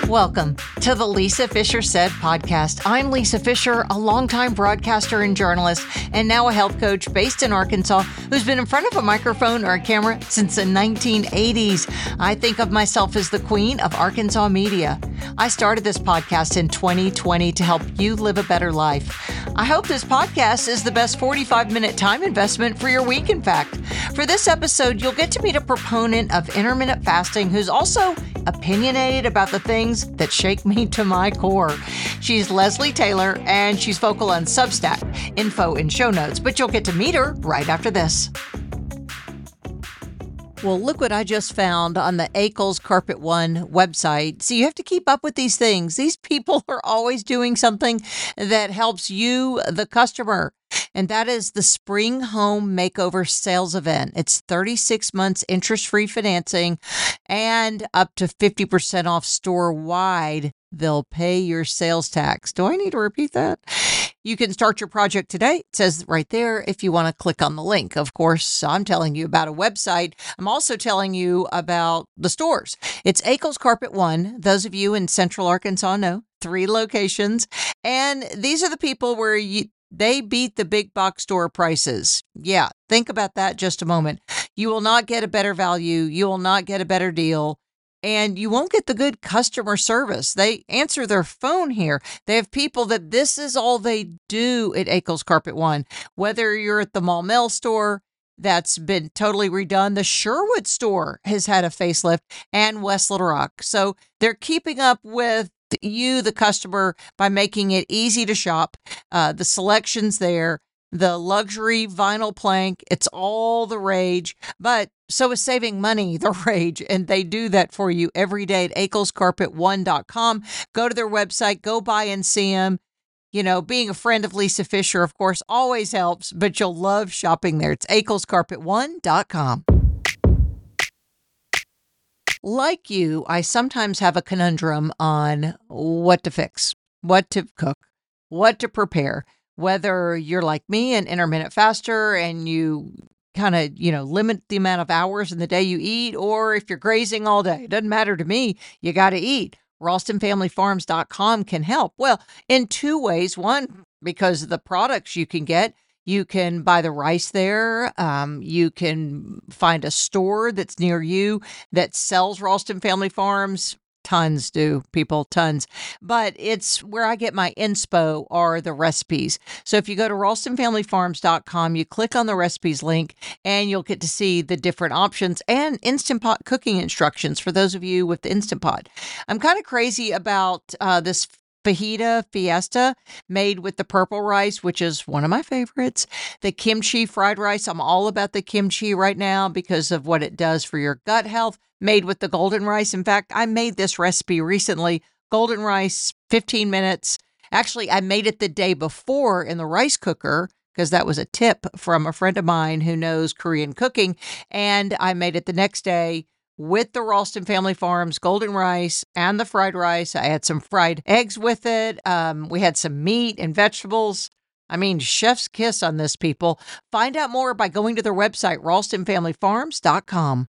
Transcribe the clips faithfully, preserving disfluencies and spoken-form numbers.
Welcome to the Lisa Fischer Said podcast. I'm Lisa Fischer, a longtime broadcaster and journalist, and now a health coach based in Arkansas who's been in front of a microphone or a camera since the nineteen eighties. I think of myself as the queen of Arkansas media. I started this podcast in twenty twenty to help you live a better life. I hope this podcast is the best forty-five minute time investment for your week, in fact. For this episode, you'll get to meet a proponent of intermittent fasting who's also opinionated about the things that shake me to my core. She's Leslie Taylor, and she's vocal on Substack. Info in show notes, but you'll get to meet her right after this. Well, look what I just found on the Ackles Carpet One website. So you have to keep up with these things. These people are always doing something that helps you, the customer. And that is the Spring Home Makeover Sales Event. It's thirty-six months interest-free financing and up to fifty percent off store-wide. They'll pay your sales tax. Do I need to repeat that? You can start your project today. It says right there if you want to click on the link. Of course, I'm telling you about a website. I'm also telling you about the stores. It's Ackles Carpet One. Those of you in Central Arkansas know. Three locations. And these are the people where you they beat the big box store prices. Yeah, think about that just a moment. You will not get a better value. You will not get a better deal. And you won't get the good customer service. They answer their phone here. They have people that this is all they do at Ackles Carpet One. Whether you're at the Maumelle store, that's been totally redone. The Sherwood store has had a facelift, and West Little Rock. So they're keeping up with you, the customer, by making it easy to shop. Uh, the selection's there. The luxury vinyl plank, it's all the rage, but so is saving money the rage, and they do that for you every day at ackles carpet one dot com. Go to their website, go by and see them. You know, being a friend of Lisa Fischer, of course, always helps, but you'll love shopping there. It's ackles carpet one dot com. Like you, I sometimes have a conundrum on what to fix, what to cook, what to prepare. Whether you're like me, an intermittent faster, and you kind of, you know, limit the amount of hours in the day you eat, or if you're grazing all day, it doesn't matter to me. You got to eat. Ralston Family Farms dot com can help. Well, in two ways. One, because of the products you can get. You can buy the rice there. Um, you can find a store that's near you that sells Ralston Family Farms. Tons do, people, tons. But it's where I get my inspo are the recipes. So if you go to Ralston Family Farms dot com, you click on the recipes link, and you'll get to see the different options and Instant Pot cooking instructions for those of you with the Instant Pot. I'm kind of crazy about uh, this fajita fiesta made with the purple rice, which is one of my favorites. The kimchi fried rice. I'm all about the kimchi right now because of what it does for your gut health, made with the golden rice. In fact, I made this recipe recently. Golden rice, fifteen minutes. Actually, I made it the day before in the rice cooker because that was a tip from a friend of mine who knows Korean cooking. And I made it the next day with the Ralston Family Farms golden rice and the fried rice. I had some fried eggs with it. Um, we had some meat and vegetables. I mean, chef's kiss on this, people. Find out more by going to their website, Ralston Family Farms dot com.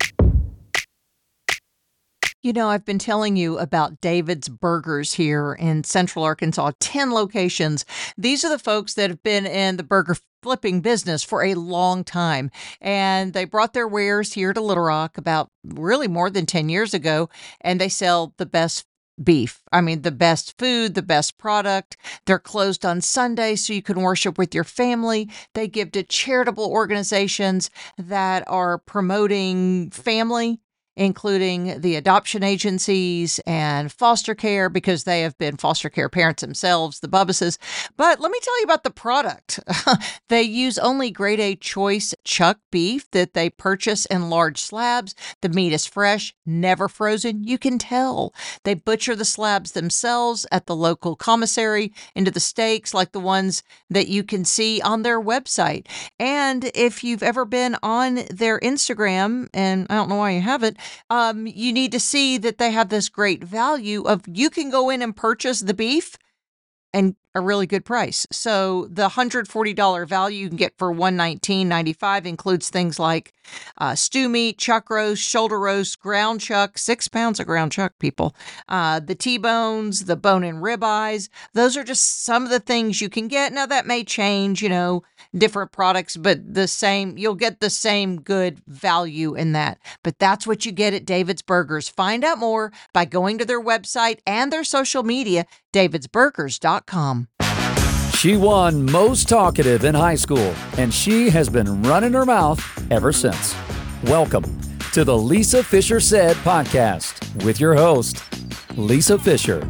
You know, I've been telling you about David's Burgers here in Central Arkansas, ten locations. These are the folks that have been in the burger flipping business for a long time. And they brought their wares here to Little Rock about really more than ten years ago, and they sell the best beef. I mean, the best food, the best product. They're closed on Sunday so you can worship with your family. They give to charitable organizations that are promoting family, including the adoption agencies and foster care, because they have been foster care parents themselves, the Bubbases. But let me tell you about the product. They use only grade A choice chuck beef that they purchase in large slabs. The meat is fresh, never frozen. You can tell. They butcher the slabs themselves at the local commissary into the steaks like the ones that you can see on their website. And if you've ever been on their Instagram, and I don't know why you haven't, Um, you need to see that they have this great value of you can go in and purchase the beef and a really good price. So the one hundred forty dollars value you can get for one hundred nineteen dollars and ninety-five cents includes things like uh, stew meat, chuck roast, shoulder roast, ground chuck, six pounds of ground chuck, people, uh, the T-bones, the bone-in ribeyes. Those are just some of the things you can get. Now that may change, you know, different products, but the same, you'll get the same good value in that. But that's what you get at David's Burgers. Find out more by going to their website and their social media, davids burgers dot com. She won Most Talkative in high school, and she has been running her mouth ever since. Welcome to the Lisa Fischer Said podcast with your host, Lisa Fischer.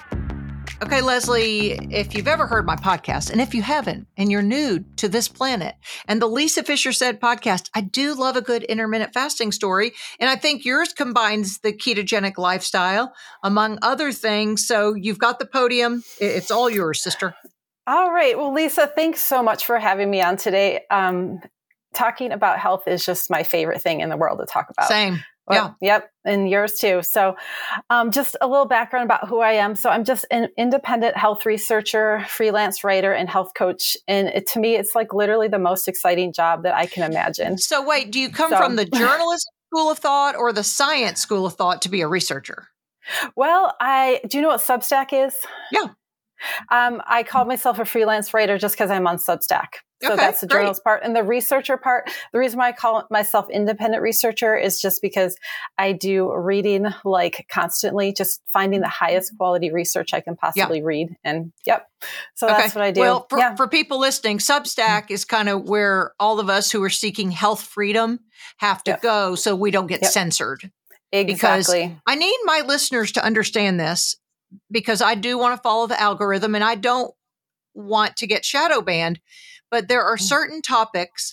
Okay, Leslie, if you've ever heard my podcast, and if you haven't, and you're new to this planet, and the Lisa Fischer Said podcast, I do love a good intermittent fasting story. And I think yours combines the ketogenic lifestyle, among other things. So you've got the podium. It's all yours, sister. All right. Well, Lisa, thanks so much for having me on today. Um, talking about health is just my favorite thing in the world to talk about. Same. Well, yeah. Yep. And yours too. So um, just a little background about who I am. So I'm just an independent health researcher, freelance writer, and health coach. And it, to me, it's like literally the most exciting job that I can imagine. So wait, do you come so, from the journalism school of thought or the science school of thought to be a researcher? Well, I do you know what Substack is? Yeah. Um, I call myself a freelance writer just because I'm on Substack. So okay, that's the great. journalist part. And the researcher part, the reason why I call myself independent researcher is just because I do reading like constantly, just finding the highest quality research I can possibly yeah. read. And yep. So okay. that's what I do. Well, for, yeah. for people listening, Substack is kind of where all of us who are seeking health freedom have to yep. go so we don't get yep. censored. Exactly. Because I need my listeners to understand this because I do want to follow the algorithm and I don't want to get shadow banned. But there are certain topics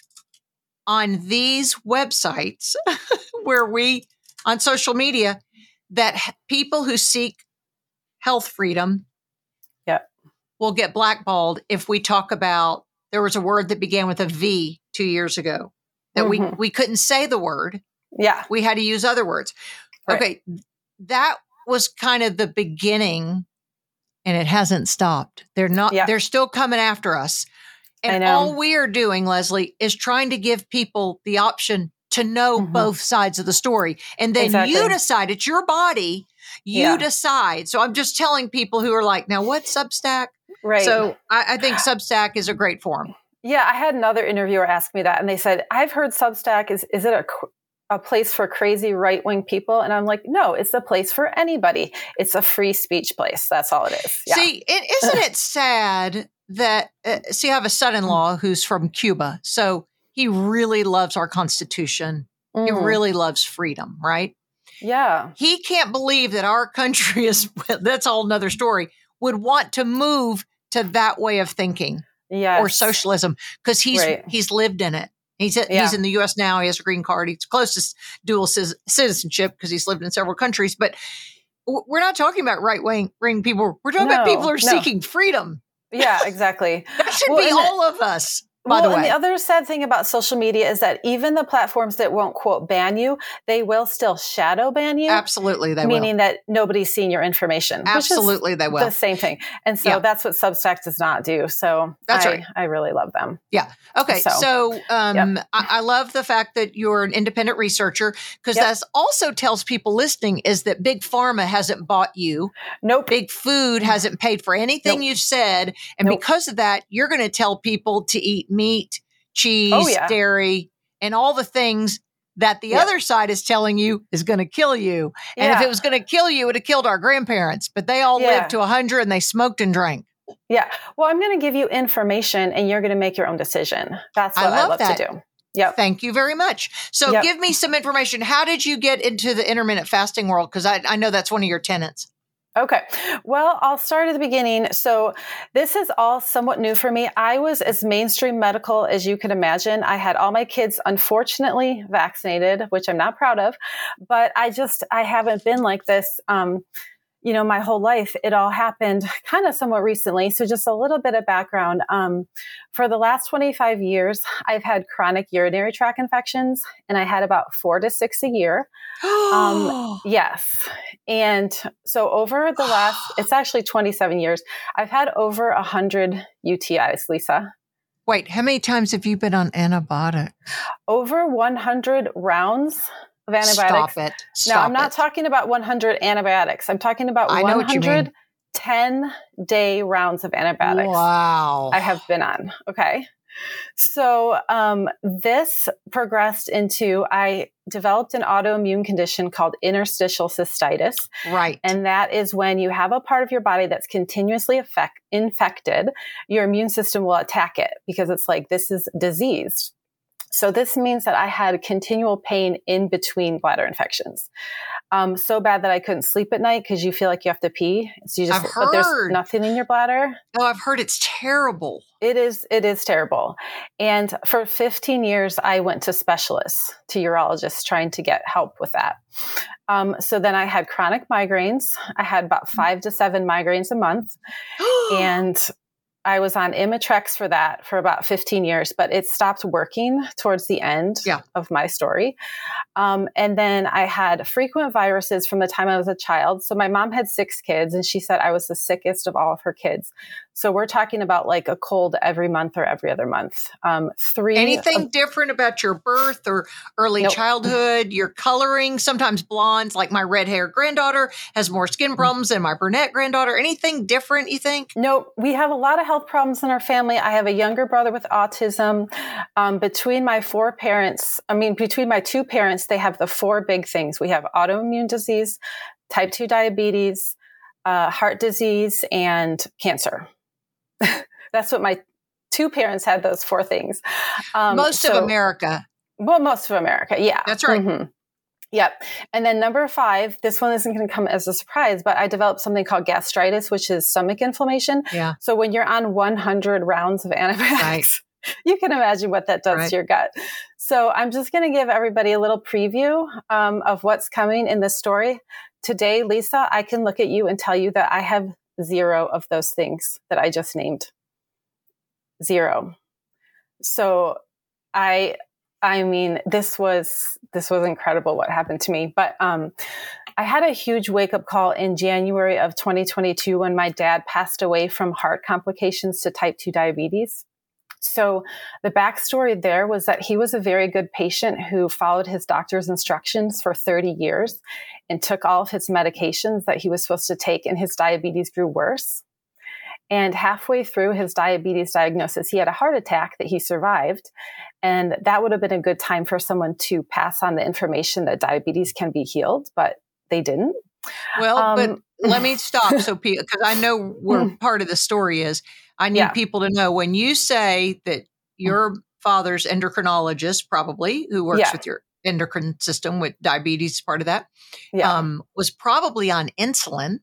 on these websites where we, on social media, that people who seek health freedom yeah. will get blackballed if we talk about, there was a word that began with a V two years ago that mm-hmm. we, we couldn't say the word. Yeah. We had to use other words. Right. Okay. That was kind of the beginning and it hasn't stopped. They're not, yeah. they're still coming after us. And all we are doing, Leslie, is trying to give people the option to know mm-hmm. both sides of the story. And then exactly. you decide, it's your body, you yeah. decide. So I'm just telling people who are like, now what's Substack? Right. So I, I think Substack is a great forum. Yeah, I had another interviewer ask me that. And they said, I've heard Substack, is, is it a a place for crazy right-wing people? And I'm like, no, it's a place for anybody. It's a free speech place. That's all it is. Yeah. See, it, isn't it sad that, uh, see, I have a son-in-law who's from Cuba. So he really loves our Constitution. Mm. He really loves freedom, right? Yeah. He can't believe that our country is, that's a whole nother story, would want to move to that way of thinking yes. or socialism because he's right. he's lived in it. He's yeah. he's in the U S now. He has a green card. He's close to dual c- citizenship because he's lived in several countries. But w- we're not talking about right wing people. We're talking no, about people who are no. seeking freedom. Yeah, exactly. That should well, be all it, of us. By well, the way, and the other sad thing about social media is that even the platforms that won't quote ban you, they will still shadow ban you. Absolutely, they meaning will. Meaning that nobody's seen your information. Absolutely, which is they will. The same thing. And so yeah. that's what Substack does not do. So that's I, right. I really love them. Yeah. Okay. So, so um, yep. I, I love the fact that you're an independent researcher because yep. that also tells people listening is that Big Pharma hasn't bought you. Nope. Big Food hasn't paid for anything nope. you've said. And nope. because of that, you're going to tell people to eat meat, cheese, oh, yeah. dairy, and all the things that the yep. other side is telling you is going to kill you. And yeah. if it was going to kill you, it would have killed our grandparents. But they all yeah. lived to one hundred and they smoked and drank. Yeah. Well, I'm going to give you information and you're going to make your own decision. That's what I love, I love that. to do. Yep. Thank you very much. So yep. give me some information. How did you get into the intermittent fasting world? Because I, I know that's one of your tenets. Okay. Well, I'll start at the beginning. So this is all somewhat new for me. I was as mainstream medical as you could imagine. I had all my kids, unfortunately, vaccinated, which I'm not proud of, but I just, I haven't been like this. Um, you know, my whole life, it all happened kind of somewhat recently. So just a little bit of background. Um, for the last twenty-five years, I've had chronic urinary tract infections, and I had about four to six a year. um, yes. And so over the last, it's actually twenty-seven years, I've had over a hundred U T Is, Lisa. Wait, how many times have you been on antibiotics? Over one hundred rounds of antibiotics. Stop it. Stop now, I'm not it. talking about one hundred antibiotics. I'm talking about I know what you mean. one hundred ten day rounds of antibiotics. Wow. I have been on. Okay. So um, this progressed into, I developed an autoimmune condition called interstitial cystitis. Right. And that is when you have a part of your body that's continuously affect, infected, your immune system will attack it because it's like, this is diseased. So this means that I had continual pain in between bladder infections. Um, so bad that I couldn't sleep at night because you feel like you have to pee. So you just, I've but there's heard. nothing in your bladder. Oh, I've heard it's terrible. It is, it is terrible. And for fifteen years, I went to specialists, to urologists, trying to get help with that. Um, so then I had chronic migraines. I had about five to seven migraines a month. And I was on Imitrex for that for about fifteen years, but it stopped working towards the end yeah. of my story. Um, and then I had frequent viruses from the time I was a child. So my mom had six kids, and she said I was the sickest of all of her kids. So we're talking about like a cold every month or every other month. Um, three. Anything of, different about your birth or early nope. childhood, your coloring, sometimes blondes, like my red hair granddaughter has more skin problems than my brunette granddaughter. Anything different, you think? Nope. We have a lot of health problems in our family. I have a younger brother with autism. Um, between my four parents, I mean, between my two parents, they have the four big things. We have autoimmune disease, type two diabetes, uh, heart disease, and cancer. That's what my two parents had, those four things. Um, most so, of America. Well, most of America. Yeah. That's right. Mm-hmm. Yep. And then number five, this one isn't going to come as a surprise, but I developed something called gastritis, which is stomach inflammation. Yeah. So when you're on one hundred rounds of antibiotics, right. you can imagine what that does right. to your gut. So I'm just going to give everybody a little preview um, of what's coming in this story. Today, Lisa, I can look at you and tell you that I have zero of those things that I just named. Zero. So I... I mean, this was, this was incredible what happened to me, but, um, I had a huge wake up call in January of twenty twenty-two when my dad passed away from heart complications to type two diabetes. So the backstory there was that he was a very good patient who followed his doctor's instructions for thirty years and took all of his medications that he was supposed to take, and his diabetes grew worse. And halfway through his diabetes diagnosis, he had a heart attack that he survived. And that would have been a good time for someone to pass on the information that diabetes can be healed, but they didn't. Well, um, but let me stop. So, because I know where part of the story is, I need yeah. people to know when you say that your father's endocrinologist, probably who works yeah. with your endocrine system with diabetes, part of that, yeah. um, was probably on insulin.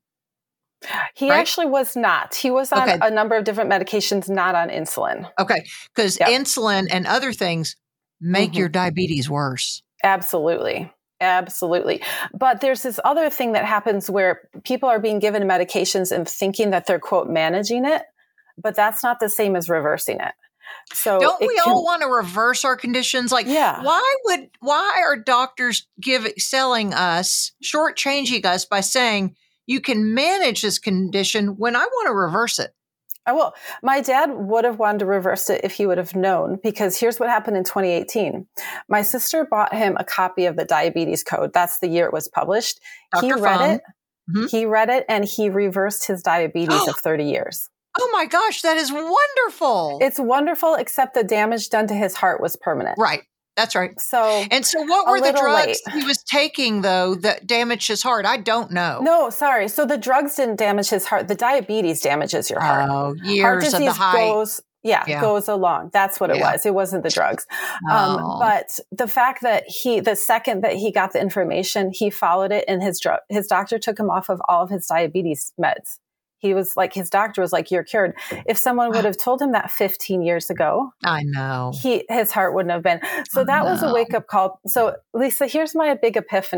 He right? actually was not. He was on okay. a number of different medications, not on insulin. Okay. Because yep. insulin and other things make mm-hmm. your diabetes worse. Absolutely. Absolutely. But there's this other thing that happens where people are being given medications and thinking that they're, quote, managing it, but that's not the same as reversing it. So don't we can, all want to reverse our conditions? Like, yeah. why would, why are doctors give selling us, shortchanging us by saying, you can manage this condition when I want to reverse it? Oh, well, my dad would have wanted to reverse it if he would have known, because here's what happened in twenty eighteen. My sister bought him a copy of the Diabetes Code. That's the year it was published. Doctor He read Fung. it. Mm-hmm. He read it and he reversed his diabetes of thirty years. Oh my gosh, that is wonderful. It's wonderful, except the damage done to his heart was permanent. Right. That's right. So, and so what were the drugs late. he was taking, though, that damaged his heart? I don't know. No, sorry. So the drugs didn't damage his heart. The diabetes damages your heart. Oh, years heart disease of the high. Goes, yeah, yeah, goes along. That's what it yeah. was. It wasn't the drugs. Oh. Um, but the fact that he, the second that he got the information, he followed it, and his drug, his doctor took him off of all of his diabetes meds. He was like, his doctor was like, you're cured. If someone would have told him that fifteen years ago, I know, he, his heart wouldn't have been. So that was a wake up call. So Lisa, here's my big epiphany.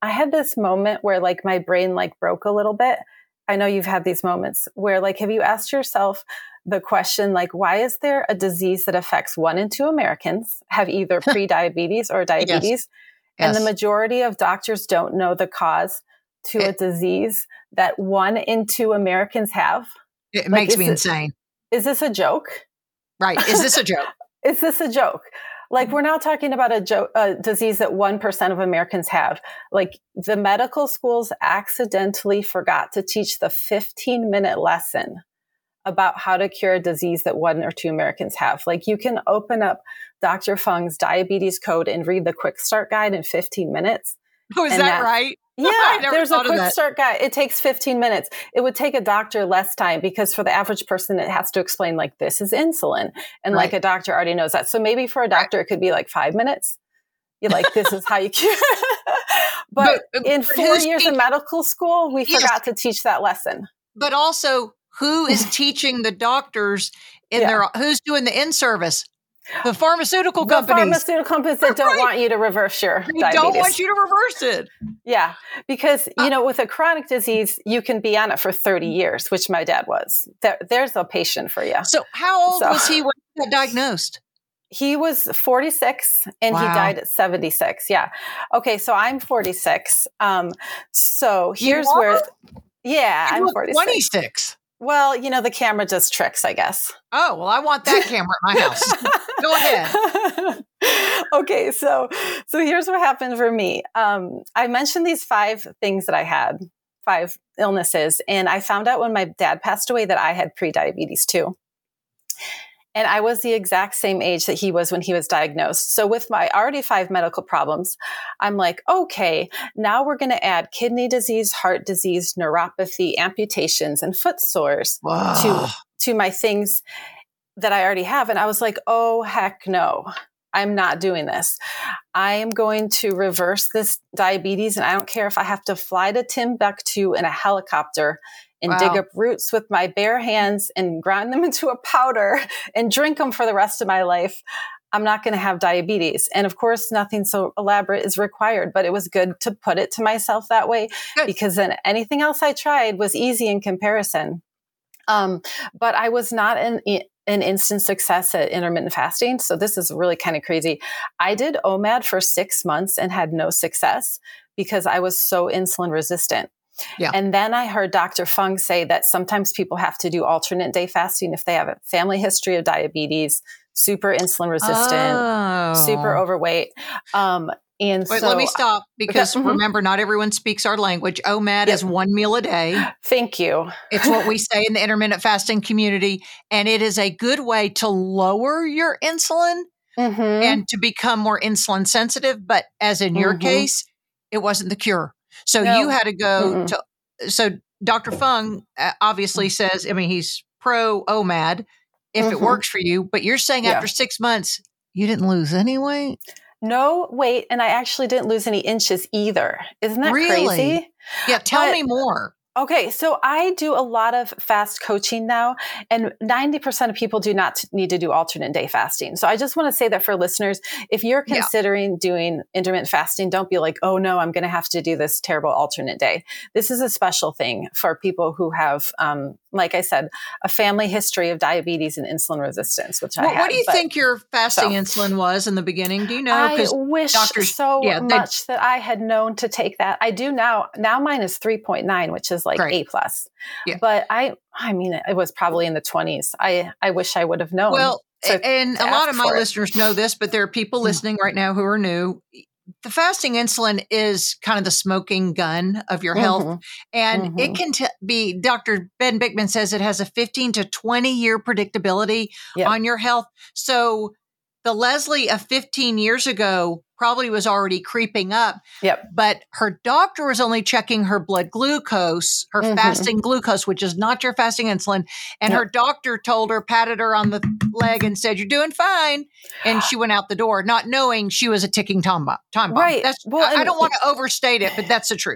I had this moment where like my brain like broke a little bit. I know you've had these moments where like, have you asked yourself the question, like, why is there a disease that affects one in two Americans have either pre-diabetes or diabetes? Yes. And yes. the majority of doctors don't know the cause to it, a disease that one in two Americans have. It like, makes me it, insane. Is this a joke? Right. Is this a joke? Is this a joke? Like, we're not talking about a, jo- a disease that one percent of Americans have. Like, the medical schools accidentally forgot to teach the fifteen minute lesson about how to cure a disease that one or two Americans have. Like, you can open up Doctor Fung's diabetes code and read the quick start guide in fifteen minutes. Oh, is that, that right? Yeah, there's a quick start guide. It takes fifteen minutes. It would take a doctor less time because for the average person, it has to explain like, this is insulin. And right. like a doctor already knows that. So maybe for a doctor, right. it could be like five minutes. You're like, this is how you cure. but, but in four years teaching? of medical school, we yes. forgot to teach that lesson. But also, who is teaching the doctors in yeah. their, who's doing the in-service? The pharmaceutical the companies. pharmaceutical companies that don't right. want you to reverse your they diabetes. don't want you to reverse it. Yeah. Because, you uh, know, with a chronic disease, you can be on it for thirty years, which my dad was. There, there's a patient for you. So how old so, was he when he got diagnosed? He was forty-six and wow. he died at seventy-six. Yeah. Okay. So I'm forty-six. Um, so here's where, yeah, you I'm forty-six. twenty-six. Well, you know, the camera does tricks, I guess. Oh, well, I want that camera at my house. Go ahead. Okay, so so here's what happened for me. Um, I mentioned these five things that I had, five illnesses, and I found out when my dad passed away that I had prediabetes too. And I was the exact same age that he was when he was diagnosed. So with my already five medical problems, I'm like, okay, now we're going to add kidney disease, heart disease, neuropathy, amputations, and foot sores wow. to, to my things that I already have. And I was like, oh, heck no, I'm not doing this. I am going to reverse this diabetes. And I don't care if I have to fly to Timbuktu in a helicopter and wow. dig up roots with my bare hands and grind them into a powder and drink them for the rest of my life. I'm not going to have diabetes. And of course, nothing so elaborate is required, but it was good to put it to myself that way good. Because then anything else I tried was easy in comparison. Um, but I was not an, an instant success at intermittent fasting. So this is really kind of crazy. I did O M A D for six months and had no success because I was so insulin resistant. Yeah. And then I heard Doctor Fung say that sometimes people have to do alternate day fasting if they have a family history of diabetes, super insulin resistant, oh. super overweight. Um, and Wait, so, let me stop because okay. remember, not everyone speaks our language. O M A D yep. is one meal a day. Thank you. It's what we say in the intermittent fasting community. And it is a good way to lower your insulin mm-hmm. and to become more insulin sensitive. But as in your mm-hmm. case, it wasn't the cure. So no. you had to go Mm-mm. to, so Doctor Fung obviously says, I mean, he's pro O M A D if mm-hmm. it works for you, but you're saying yeah. after six months, you didn't lose any weight? No weight. And I actually didn't lose any inches either. Isn't that really? Crazy? Yeah. Tell but, me more. Okay, so I do a lot of fast coaching now, and ninety percent of people do not need to do alternate day fasting. So I just want to say that for listeners, if you're considering yeah. doing intermittent fasting, don't be like, oh no, I'm going to have to do this terrible alternate day. This is a special thing for people who have, um, like I said, a family history of diabetes and insulin resistance, which well, I have. What do you but, think your fasting so, insulin was in the beginning? Do you know? I wish doctors, so yeah, much that I had known to take that. I do now. Now mine is three point nine, which is like Great. A plus. Yeah. But I, I mean, it was probably in the twenties. I, I wish I would have known. Well, to, and to a lot of my listeners know this, but there are people listening right now who are new. The fasting insulin is kind of the smoking gun of your health. Mm-hmm. And mm-hmm. it can t- be, Doctor Ben Bikman says it has a fifteen to twenty year predictability yep. on your health. So the Leslie of fifteen years ago probably was already creeping up. Yep. But her doctor was only checking her blood glucose, her mm-hmm. fasting glucose, which is not your fasting insulin. And yep. her doctor told her, patted her on the leg and said, you're doing fine. And she went out the door, not knowing she was a ticking time bomb. Time bomb. Right. That's, well, I, I don't want to overstate it, but that's the truth.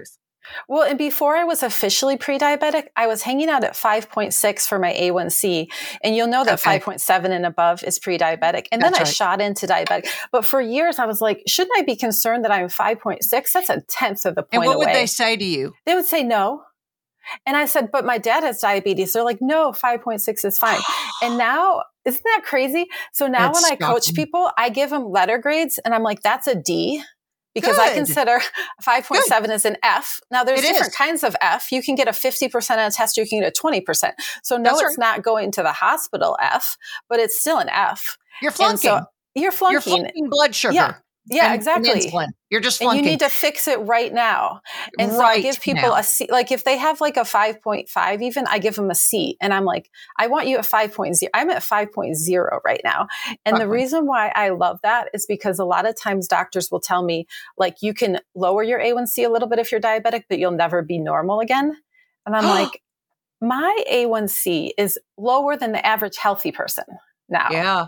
Well, and before I was officially pre-diabetic, I was hanging out at five point six for my A one C. And you'll know that Okay. five point seven and above is pre-diabetic. And That's then I right. shot into diabetic. But for years, I was like, shouldn't I be concerned that I'm five point six? That's a tenth of the point And what away. would they say to you? They would say no. And I said, but my dad has diabetes. They're like, no, five point six is fine. And now, isn't that crazy? So now That's when I coach shocking. people, I give them letter grades and I'm like, that's a D. Because I Good. consider five point seven as an F. Now, there's It different is. kinds of F. You can get a fifty percent on a test, you can get a twenty percent. So no, That's it's not going to the hospital F, but it's still an F. You're And flunking. so you're flunking. You're flunking blood sugar. Yeah, yeah, and- exactly. And insulin. You're just And flunking. you need to fix it right now. And so I Right give people now. a C, like if they have like a five point five even, I give them a C. And I'm like, I want you at five point oh. I'm at five point oh right now. And the Right. reason why I love that is because a lot of times doctors will tell me, like, you can lower your A one C a little bit if you're diabetic, but you'll never be normal again. And I'm like, my A one C is lower than the average healthy person now. Yeah.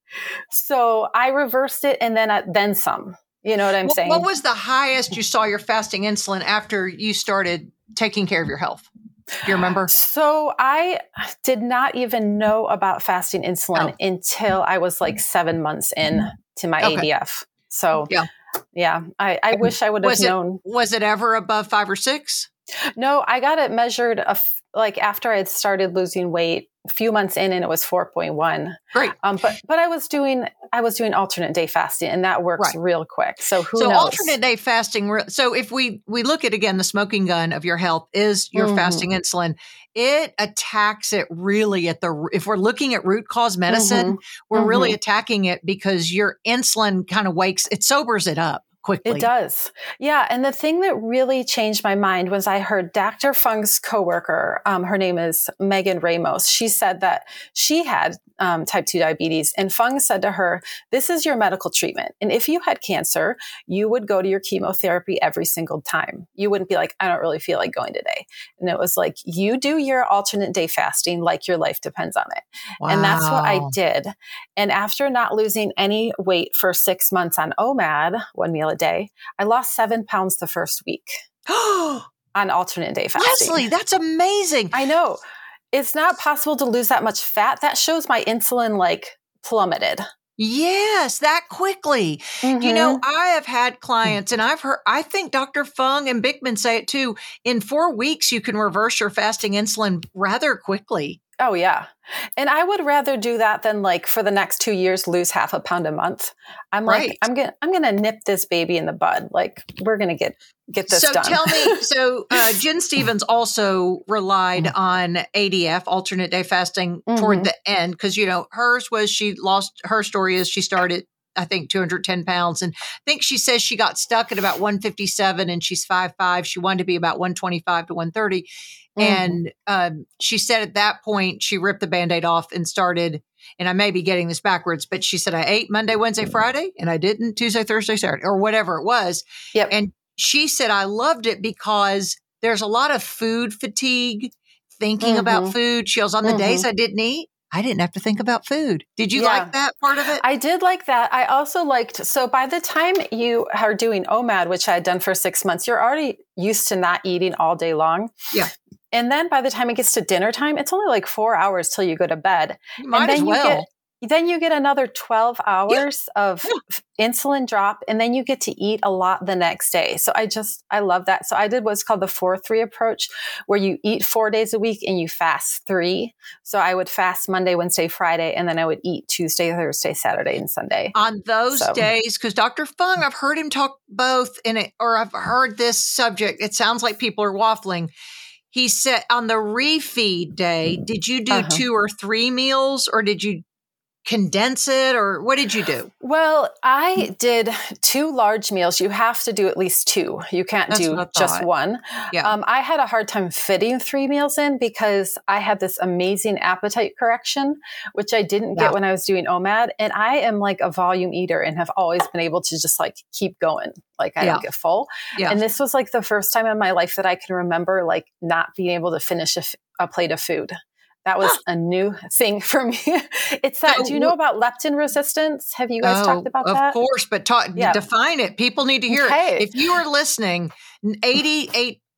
So I reversed it and then, I, then some. You know what I'm What, saying? what was the highest you saw your fasting insulin after you started taking care of your health? Do you remember? So I did not even know about fasting insulin Oh. until I was like seven months in to my Okay. A D F. So Yeah. yeah, I, I wish I would have Was it, known. was it ever above five or six? No, I got it measured a f- like after I had started losing weight a few months in, and it was four point one. Great. Um, but but I was doing I was doing alternate day fasting, and that works Right. real quick. So who so knows? alternate day fasting. re- So if we we look at again the smoking gun of your health is your Mhm. fasting insulin. It attacks it really at the. If we're looking at root cause medicine, Mhm. we're really Mhm. attacking it because your insulin kind of wakes. It sobers it up quickly. It does. Yeah. And the thing that really changed my mind was I heard Doctor Fung's coworker, um, her name is Megan Ramos. She said that she had um, type two diabetes, and Fung said to her, this is your medical treatment. And if you had cancer, you would go to your chemotherapy every single time. You wouldn't be like, I don't really feel like going today. And it was like, you do your alternate day fasting like your life depends on it. And that's what I Wow. did. And after not losing any weight for six months on O M A D, one meal a day, I lost seven pounds the first week on alternate day fasting. Leslie, that's amazing. I know. It's not possible to lose that much fat. That shows my insulin like plummeted. Yes, that quickly. You Mm-hmm. know, I have had clients and I've heard, I think Doctor Fung and Bickman say it too. In four weeks, you can reverse your fasting insulin rather quickly. Oh yeah. And I would rather do that than like for the next two years, lose half a pound a month. I'm like, Right. I'm going to, I'm going to nip this baby in the bud. Like we're going to get, get this So done. tell me, so uh, Jen Stevens also relied on A D F, alternate day fasting, toward Mhm. the end. Cause you know, hers was, she lost, her story is she started, I think, two hundred ten pounds. And I think she says she got stuck at about one fifty-seven and she's five five. She wanted to be about one twenty-five to one thirty. Mhm. And um, she said at that point, she ripped the Band-Aid off and started, and I may be getting this backwards, but she said, I ate Monday, Wednesday, Friday, and I didn't Tuesday, Thursday, Saturday, or whatever it was. Yep. And she said, I loved it because there's a lot of food fatigue, thinking about Mhm. food. She goes, on the days I didn't eat, I didn't have to think about food. Did you Yeah. like that part of it? I did like that. I also liked, so by the time you are doing O M A D, which I had done for six months, you're already used to not eating all day long. Yeah. And then by the time it gets to dinner time, it's only like four hours till you go to bed. You might and then as well. you get then you get another twelve hours of Yeah. f- insulin drop, and then you get to eat a lot the next day. So I just, I love that. So I did what's called the four three approach, where you eat four days a week and you fast three. So I would fast Monday, Wednesday, Friday, and then I would eat Tuesday, Thursday, Saturday, and Sunday. On those So- days, because Doctor Fung, I've heard him talk both in it, or I've heard this subject. It sounds like people are waffling. He said on the refeed day, did you do Uh-huh. two or three meals, or did you condense it, or what did you do? Well, I did two large meals. You have to do at least two. You can't That's do what I just thought. one. Yeah. Um, I had a hard time fitting three meals in because I had this amazing appetite correction, which I didn't Yeah. get when I was doing O M A D. And I am like a volume eater and have always been able to just like keep going. Like I Yeah. don't get full. Yeah. And this was like the first time in my life that I can remember like not being able to finish a, f- a plate of food. That was a new thing for me. It's that, So do you know about leptin resistance? Have you guys Oh, talked about of that? course, but talk, Yeah. define it. People need to hear Okay. it. If you are listening, eighty-eight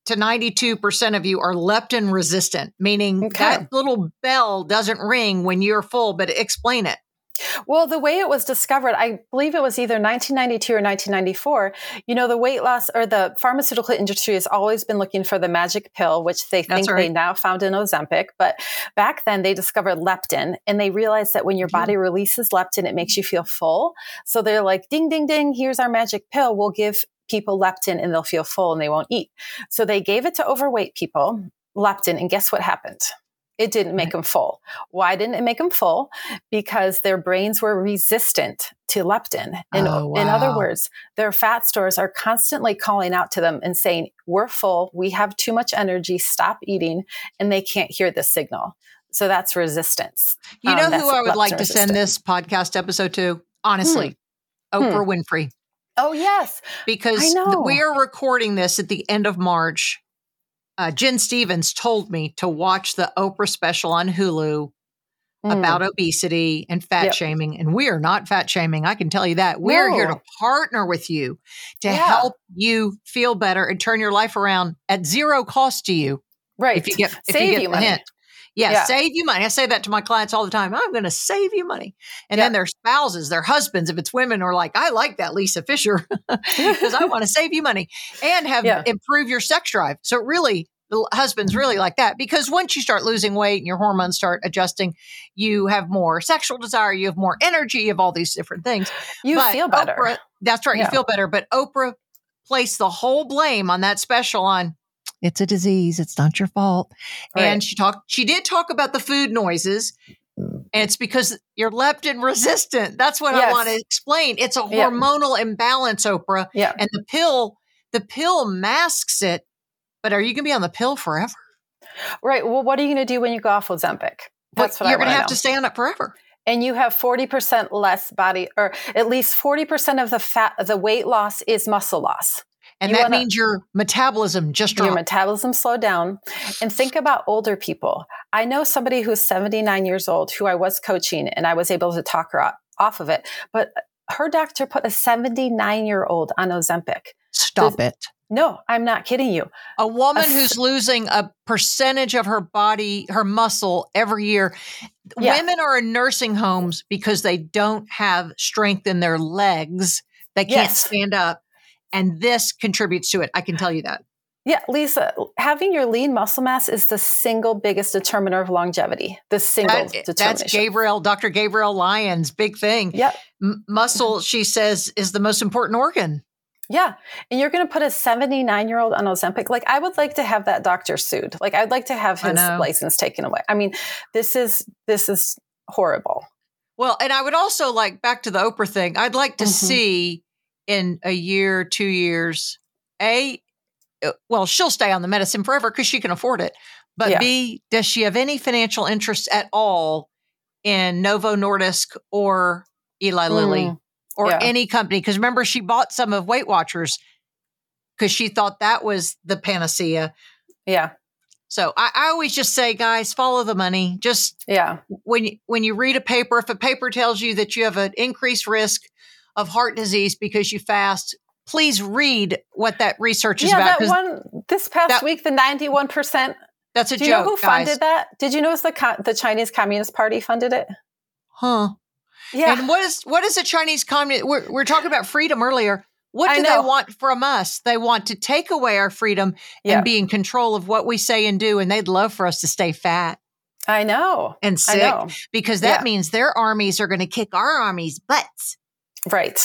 to ninety-two percent of you are leptin resistant, meaning Okay. that little bell doesn't ring when you're full, but explain it. Well, the way it was discovered, I believe it was either nineteen ninety-two or nineteen ninety-four. You know, the weight loss or the pharmaceutical industry has always been looking for the magic pill, which they That's think right. they now found in Ozempic. But back then they discovered leptin, and they realized that when your body releases leptin, it makes you feel full. So they're like, ding, ding, ding, here's our magic pill. We'll give people leptin and they'll feel full and they won't eat. So they gave it to overweight people, leptin, and guess what happened? It didn't make Right. them full. Why didn't it make them full? Because their brains were resistant to leptin. In, Oh, in other wow. words, their fat stores are constantly calling out to them and saying, we're full, we have too much energy, stop eating, and they can't hear the signal. So that's resistance. You Um, know that's who I would like leptin to send resistant. this podcast episode to? Honestly, Oprah Winfrey. Oh, yes. Because I know. th- we are recording this at the end of March. Uh, Jen Stevens told me to watch the Oprah special on Hulu Mm. about obesity and fat Yep. shaming. And we are not fat shaming. I can tell you that. We are here No. to partner with you to Yeah. help you feel better and turn your life around at zero cost to you. Right. If you get, if Save you get you the money. hint. Yeah, Yeah. save you money. I say that to my clients all the time. I'm going to save you money. And Yeah. then their spouses, their husbands, if it's women, are like, I like that Lisa Fisher because I want to save you money and have Yeah. improve your sex drive. So really, the husbands really like that because once you start losing weight and your hormones start adjusting, you have more sexual desire, you have more energy, you have all these different things. You But feel better. Oprah, that's right. Yeah. You feel better. But Oprah placed the whole blame on that special on it's a disease. It's not your fault. Right. And she talked, she did talk about the food noises. And it's because you're leptin resistant. That's what I Yes. want to explain. It's a Yeah. hormonal imbalance, Oprah. Yeah. And the pill, the pill masks it. But are you going to be on the pill forever? Right. Well, what are you going to do when you go off Ozempic? That's But what you're I going want to to have know. to stay on it forever. And you have forty percent less body, or at least forty percent of the fat, the weight loss is muscle loss. And You that wanna- means your metabolism just Your dropped. metabolism slowed down. And think about older people. I know somebody who's seventy-nine years old who I was coaching and I was able to talk her off, off of it. But her doctor put a seventy-nine year old on Ozempic. Stop The- it. No, I'm not kidding you. A woman A s- who's losing a percentage of her body, her muscle every year. Yeah. Women are in nursing homes because they don't have strength in their legs. They can't Yes. stand up. And this contributes to it. I can tell you that. Yeah, Lisa, having your lean muscle mass is the single biggest determiner of longevity. The single That- determination. that's Gabrielle, Doctor Gabrielle Lyons' big thing. Yep. M- muscle, she says, is the most important organ. Yeah. And you're going to put a seventy-nine year old on Ozempic. Like, I would like to have that doctor sued. Like, I'd like to have I his know. license taken away. I mean, this is, this is horrible. Well, and I would also like back to the Oprah thing. I'd like to Mhm. see in a year, two years, A, uh, well, she'll stay on the medicine forever because she can afford it. But Yeah. B, does she have any financial interest at all in Novo Nordisk or Eli Lilly Mm, or yeah. any company? Because remember, she bought some of Weight Watchers because she thought that was the panacea. Yeah. So I, I always just say, guys, follow the money. Just Yeah. when you, when you read a paper, if a paper tells you that you have an increased risk of heart disease because you fast, please read what that research is Yeah. about. That 'Cause one, this past that- week, the ninety-one percent. that's a Do you joke, know who guys. funded that? Did you notice the, co- the Chinese Communist Party funded it? Huh? Yeah. And what is what is the Chinese communist? We're, we're talking about freedom earlier. What I do know. they want from us? They want to take away our freedom Yeah. and be in control of what we say and do, and they'd love for us to stay fat I know. and I sick know. because that Yeah. means their armies are going to kick our armies' butts. Right.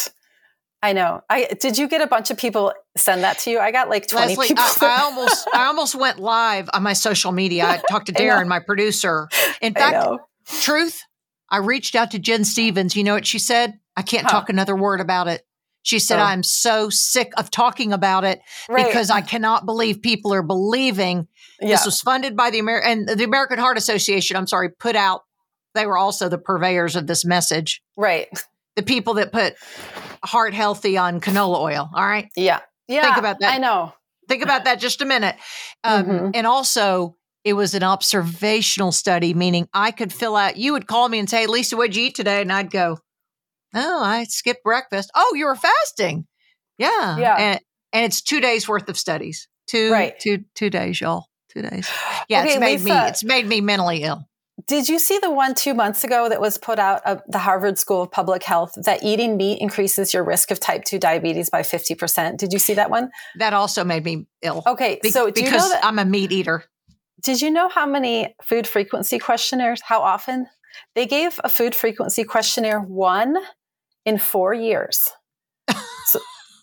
I know. I did you get a bunch of people send that to you? I got like twenty Leslie, people. I, I almost I almost went live on my social media. I talked to I know. Darren, my producer. In I fact, know. truth, I reached out to Jen Stevens. You know what she said? I can't Huh. talk another word about it. She said, Oh. I'm so sick of talking about it Right. because I cannot believe people are believing yeah. this was funded by the Amer- and the American Heart Association. I'm sorry, put out. They were also the purveyors of this message. right. The people that put heart healthy on canola oil. All right. Yeah. Yeah. about that. I know. Think about that just a minute. Um, Mhm. And also, it was an observational study, meaning I could fill out, you would call me and say, Lisa, what'd you eat today? And I'd go, oh, I skipped breakfast. Oh, you were fasting. Yeah. Yeah. And, and it's two days worth of studies. Two, Right. two, two days, y'all. Two days. Yeah, Okay, it's made Lisa, me. It's made me mentally ill. Did you see the one two months ago that was put out of the Harvard School of Public Health that eating meat increases your risk of type two diabetes by fifty percent? Did you see that one? That also made me ill. Okay, Be- so do because you know that, I'm a meat eater. did you know how many food frequency questionnaires, how often? They gave a food frequency questionnaire one in four years. So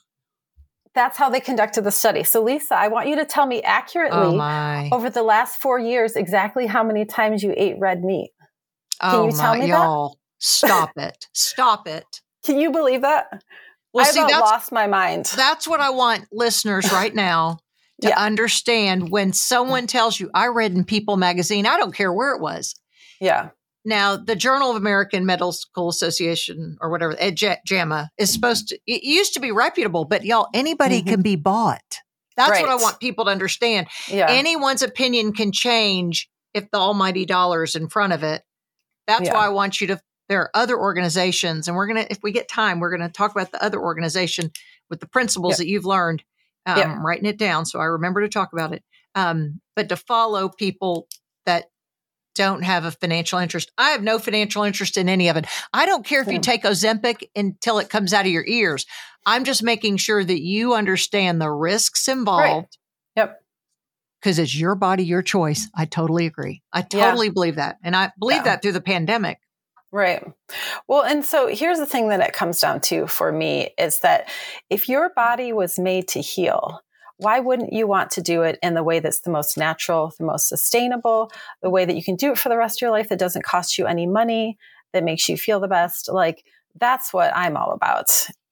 that's how they conducted the study. So Lisa, I want you to tell me accurately Oh my. over the last four years exactly how many times you ate red meat. Can oh you tell my, me that? y'all. Stop it. Stop it. Can you believe that? Well, I see, about that's lost my mind. that's what I want listeners right now to Yeah. understand. When someone tells you, I read in People magazine, I don't care where it was. Yeah. Now, the Journal of American Medical Association or whatever, J- JAMA, is supposed to, it used to be reputable, but y'all, anybody Mhm. can be bought. That's what I Right. want people to understand. Yeah. Anyone's opinion can change if the almighty dollar is in front of it. That's Yeah. why I want you to, there are other organizations, and we're going to, if we get time, we're going to talk about the other organization with the principles Yep. that you've learned. Um, Yep. I'm writing it down so I remember to talk about it. Um, but to follow people that don't have a financial interest. I have no financial interest in any of it. I don't care if you Yeah. take Ozempic until it comes out of your ears. I'm just making sure that you understand the risks involved. Yep. Because it's your body, your choice. I totally agree. I Yeah. totally believe that. And I believe Yeah. that through the pandemic. Right. Well, and so here's the thing that it comes down to for me is that if your body was made to heal, why wouldn't you want to do it in the way that's the most natural, the most sustainable, the way that you can do it for the rest of your life that doesn't cost you any money, that makes you feel the best? Like, that's what I'm all about.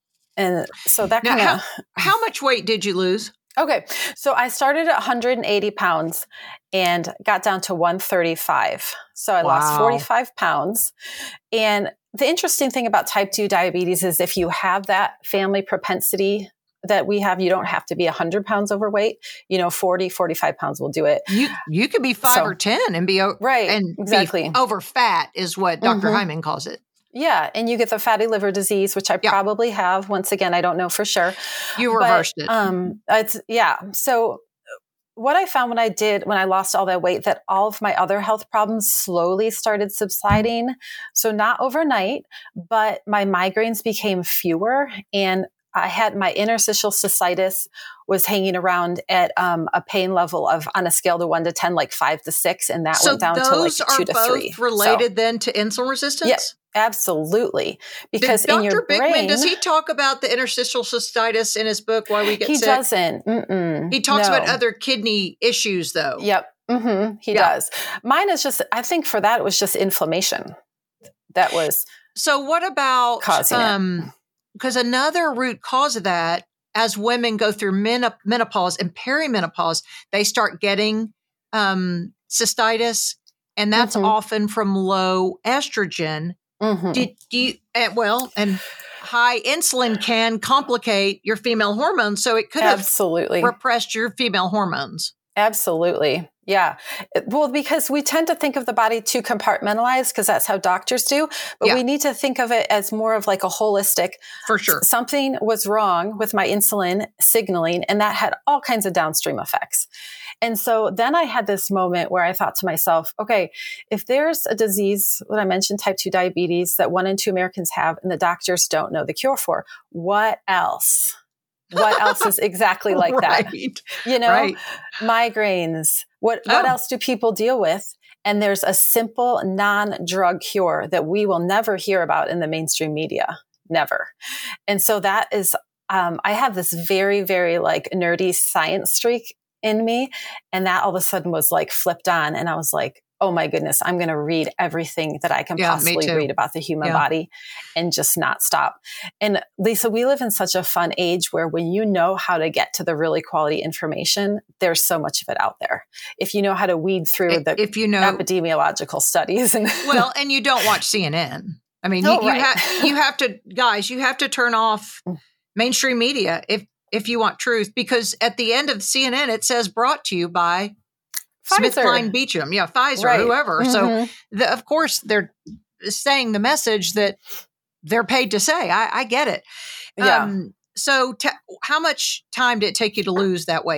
And so that Now, kind how, of. how much weight did you lose? Okay. So I started at one hundred eighty pounds and got down to one thirty-five. So I lost Wow. forty-five pounds. And the interesting thing about type two diabetes is if you have that family propensity that we have, you don't have to be one hundred pounds overweight. You know, forty, forty-five pounds will do it. You you could be five So- or ten and be o- Right, and exactly. be over fat is what Doctor Mhm. Hyman calls it. Yeah. And you get the fatty liver disease, which I Yeah. probably have. Once again, I don't know for sure. You But, reversed it. Um, it's, yeah. So what I found when I did, when I lost all that weight, that all of my other health problems slowly started subsiding. So not overnight, but my migraines became fewer, and I had my interstitial cystitis was hanging around at um, a pain level of, on a scale to one to ten, like five to six. And that so went down those to like are two to both three. So, related then to insulin resistance? yeah, absolutely. Because Did in Doctor your Bickman, brain, does he talk about the interstitial cystitis in his book, Why We Get he Sick? doesn't. Mm-mm. He talks No. about other kidney issues though. Yep. Mm-hmm. He Yeah. does. Mine is just, I think for that, it was just inflammation. That was, So what about, Causing it. um, because another root cause of that, as women go through menop- menopause and perimenopause, they start getting um, cystitis, and that's Mhm. often from low estrogen. mhm. Did you, uh, well, and high insulin can complicate your female hormones, so it could have absolutely. repressed your female hormones. Absolutely. Yeah. It- Well, because we tend to think of the body too compartmentalized because that's how doctors do, but Yeah. we need to think of it as more of like a holistic, For sure. something was wrong with my insulin signaling, and that had all kinds of downstream effects. And so then I had this moment where I thought to myself, okay, if there's a disease, what I mentioned, type two diabetes, that one in two Americans have and the doctors don't know the cure for, what else? What else is exactly like that? Right. You know, Right. migraines. What what Oh. else do people deal with? And there's a simple non-drug cure that we will never hear about in the mainstream media. Never. And so that is, um, I have this very, very like nerdy science streak in me. And that all of a sudden was like flipped on. And I was like, oh my goodness, I'm going to read everything that I can Yeah, me possibly too. read about the human Yeah. body and just not stop. And Lisa, we live in such a fun age where when you know how to get to the really quality information, there's so much of it out there. If you know how to weed through the If you know, epidemiological studies and well, and you don't watch C N N. I mean, Oh, you, you, right. ha- you have to, guys, you have to turn off mainstream media if if you want truth, because at the end of C N N, it says brought to you by Pfizer. SmithKline Beecham, yeah, Pfizer, Right. whoever. So, Mhm. the, of course, they're saying the message that they're paid to say. I, I get it. Yeah. Um, so, t- how much time did it take you to lose that weight?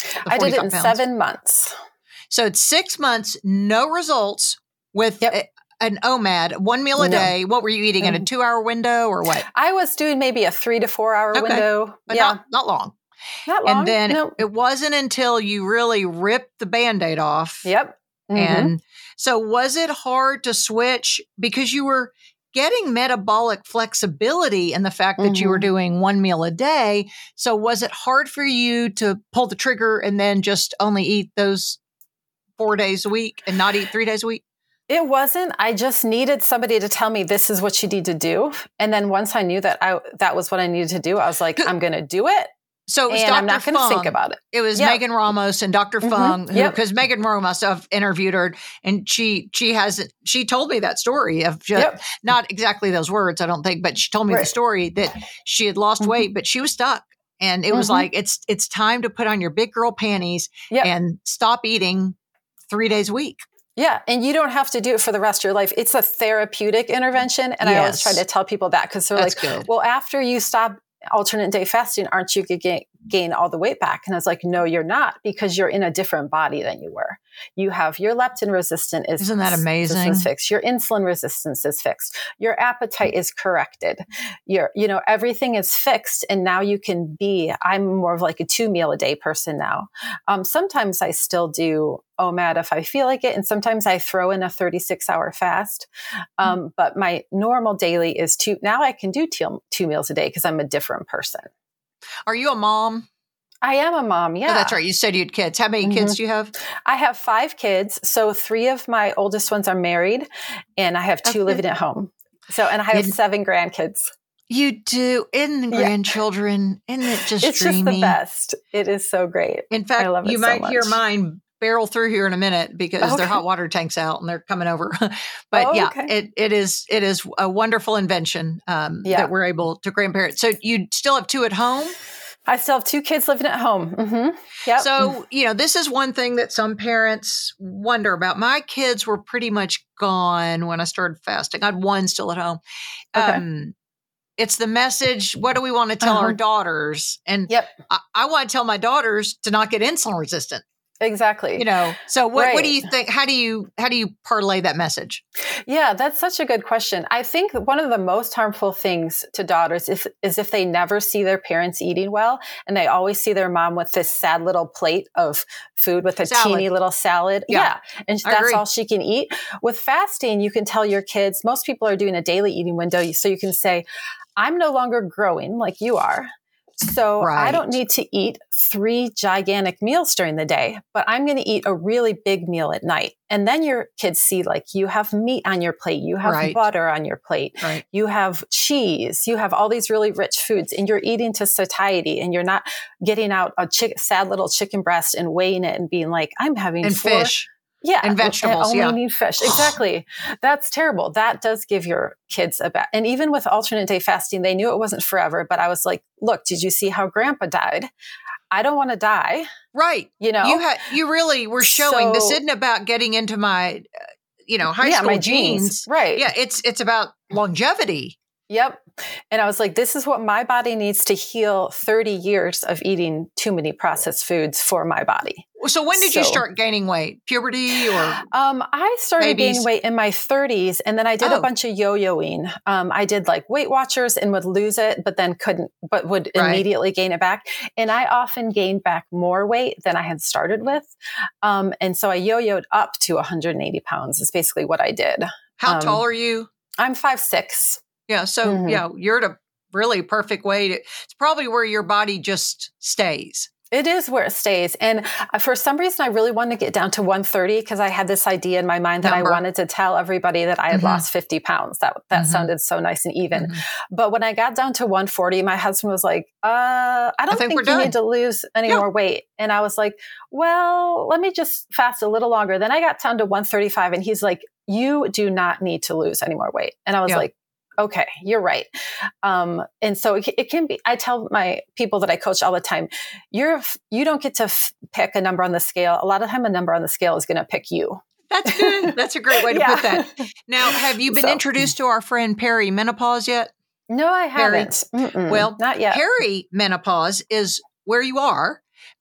I did it in pounds. seven months. So it's six months, no results with yep. a, an O M A D, one meal a no. day. What were you eating mm-hmm. in a two hour window or what? I was doing maybe a three to four hour okay. window. But yeah. not, not long. Not long. And then no. it wasn't until you really ripped the Band-Aid off. Yep. Mm-hmm. And so was it hard to switch because you were getting metabolic flexibility and the fact that mm-hmm. you were doing one meal a day? So was it hard for you to pull the trigger and then just only eat those four days a week and not eat three days a week? It wasn't. I just needed somebody to tell me this is what you need to do. And then once I knew that I that was what I needed to do, I was like, I'm going to do it. So it was and Doctor I'm not going to think about it. It was yep. Megan Ramos and Doctor Mm-hmm. Fung, because yep. Megan Ramos, I've interviewed her, and she she has she told me that story of just yep. not exactly those words, I don't think, but she told me right. the story that she had lost mm-hmm. weight, but she was stuck, and it mm-hmm. was like it's it's time to put on your big girl panties yep. and stop eating three days a week. Yeah. And you don't have to do it for the rest of your life. It's a therapeutic intervention. And yes. I always try to tell people that because they're That's like, good. well, after you stop alternate day fasting, aren't you going to gain, gain all the weight back? And I was like, no, you're not, because you're in a different body than you were. You have your leptin resistance is Isn't that amazing? fixed. Your insulin resistance is fixed. Your appetite is corrected. Your, you know, everything is fixed. And now you can be, I'm more of like a two meal a day person now. Um, sometimes I still do O M A D if I feel like it. And sometimes I throw in a thirty-six hour fast. Um, mm-hmm. But my normal daily is two. Now I can do two, two meals a day because I'm a different person. Are you a mom? I am a mom. Yeah. Oh, that's right. You said you had kids. How many mm-hmm. kids do you have? I have five kids. So three of my oldest ones are married and I have two okay. living at home. So, and I have you, seven grandkids. You do. And the grandchildren. Yeah. Isn't it just it's dreamy? It's just the best. It is so great. In fact, I love you it might so hear much. mine barrel through here in a minute because okay. their hot water tank's out and they're coming over. But oh, yeah, okay. it, it is it is a wonderful invention um, yeah. that we're able to grandparent. So you still have two at home? I still have two kids living at home. Mm-hmm. Yep. So, you know, this is one thing that some parents wonder about. My kids were pretty much gone when I started fasting. I had one still at home. Okay. Um, it's the message. What do we want to tell uh-huh. our daughters? And yep. I, I want to tell my daughters to not get insulin resistant. Exactly. You know, so what, right. what do you think? How do you, how do you parlay that message? Yeah, that's such a good question. I think one of the most harmful things to daughters is, is if they never see their parents eating well and they always see their mom with this sad little plate of food with a salad. teeny little salad. Yeah. yeah. And I that's agree. all she can eat. With fasting, you can tell your kids, most people are doing a daily eating window. So you can say, I'm no longer growing like you are. So right. I don't need to eat three gigantic meals during the day, but I'm going to eat a really big meal at night. And then your kids see like you have meat on your plate, you have right. butter on your plate, right. you have cheese, you have all these really rich foods and you're eating to satiety and you're not getting out a chick- sad little chicken breast and weighing it and being like, I'm having and four- fish. Yeah. And vegetables. And only yeah. need fish. Exactly. That's terrible. That does give your kids a bad. And even with alternate day fasting, they knew it wasn't forever, but I was like, look, did you see how grandpa died? I don't want to die. Right. You know, you had, you really were showing so, this isn't about getting into my, uh, you know, high yeah, school my jeans. jeans. Right. Yeah. It's, it's about longevity. Yep. And I was like, this is what my body needs to heal thirty years of eating too many processed foods for my body. So when did so, you start gaining weight? Puberty or? Um, I started babies? gaining weight in my thirties and then I did oh. a bunch of yo-yoing. Um, I did like Weight Watchers and would lose it, but then couldn't, but would right. immediately gain it back. And I often gained back more weight than I had started with. Um, and so I yo-yoed up to one hundred eighty pounds is basically what I did. How um, tall are you? I'm five, six. Yeah. So, mm-hmm. yeah, you're at a really perfect weight. It's probably where your body just stays. It is where it stays. And for some reason, I really wanted to get down to one thirty because I had this idea in my mind that Number. I wanted to tell everybody that I had mm-hmm. lost fifty pounds. That that mm-hmm. sounded so nice and even. Mm-hmm. But when I got down to one forty, my husband was like, uh, I don't I think, think we're you done. need to lose any yeah. more weight. And I was like, well, let me just fast a little longer. Then I got down to one thirty-five and he's like, you do not need to lose any more weight. And I was yeah. like, okay, you're right. Um, and so it, it can be, I tell my people that I coach all the time, you're, you don't get to f- pick a number on the scale. A lot of time a number on the scale is going to pick you. That's good. That's a great way to yeah. put that. Now, have you been so, introduced to our friend perimenopause yet? No, I haven't. Peri- well, not yet. Perimenopause is where you are,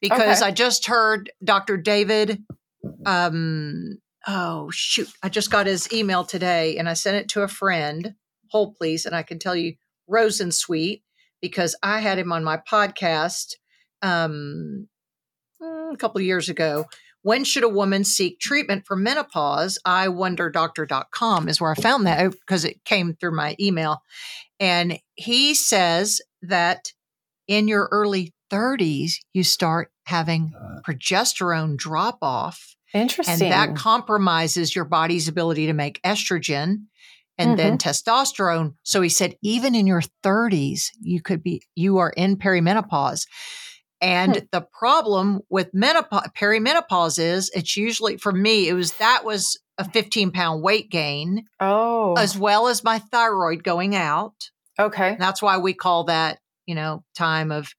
because Okay. I just heard Doctor David, um, oh, shoot. I just got his email today and I sent it to a friend. Hold, please. And I can tell you Rosensweet, because I had him on my podcast um, a couple of years ago. When should a woman seek treatment for menopause? I wonder doctor dot com is where I found that because it came through my email. And he says that in your early thirties, you start having progesterone drop off. Interesting. And that compromises your body's ability to make estrogen and Mm-hmm. then testosterone. So he said, even in your thirties, you could be, you are in perimenopause. And Hmm. the problem with menopause, perimenopause is it's usually, for me, it was, that was a fifteen pound weight gain, Oh, as well as my thyroid going out. okay. That's why we call that, you know, time of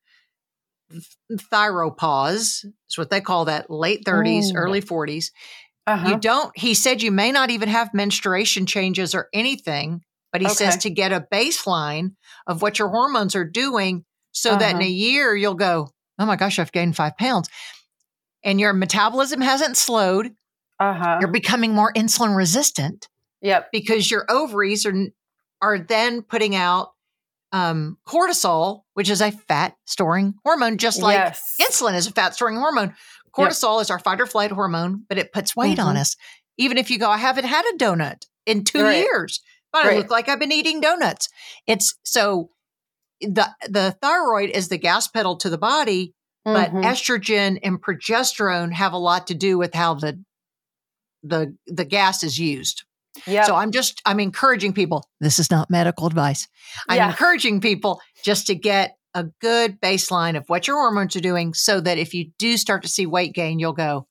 thyropause. It's what they call that, late thirties, Mm. early forties. Uh-huh. You don't, he said you may not even have menstruation changes or anything, but he Okay. says to get a baseline of what your hormones are doing so that in Uh-huh. a year you'll go, oh my gosh, I've gained five pounds. And your metabolism hasn't slowed. Uh-huh. You're becoming more insulin resistant Yep. because your ovaries are, are then putting out um, cortisol, which is a fat storing hormone, just like Yes. insulin is a fat storing hormone. Cortisol is our fight or flight hormone, but it puts weight on Mhm. us. Even if you go, I haven't had a donut in two Right. years, but I Right. look like I've been eating donuts. It's so the, the thyroid is the gas pedal to the body, but Mhm. estrogen and progesterone have a lot to do with how the, the, the gas is used. Yep. So I'm just, I'm encouraging people. This is not medical advice. I'm Yeah. encouraging people just to get a good baseline of what your hormones are doing so that if you do start to see weight gain, you'll go,